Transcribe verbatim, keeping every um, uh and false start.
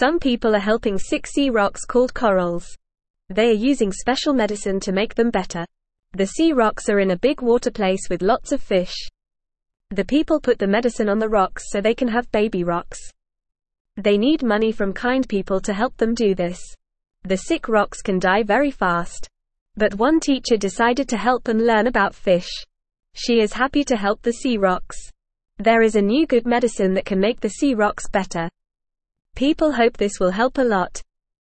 Some people are helping sick sea rocks called corals. They are using special medicine to make them better. The sea rocks are in a big water place with lots of fish. The people put the medicine on the rocks so they can have baby rocks. They need money from kind people to help them do this. The sick rocks can die very fast. But one teacher decided to help and learn about fish. She is happy to help the sea rocks. There is a new good medicine that can make the sea rocks better. People hope this will help a lot.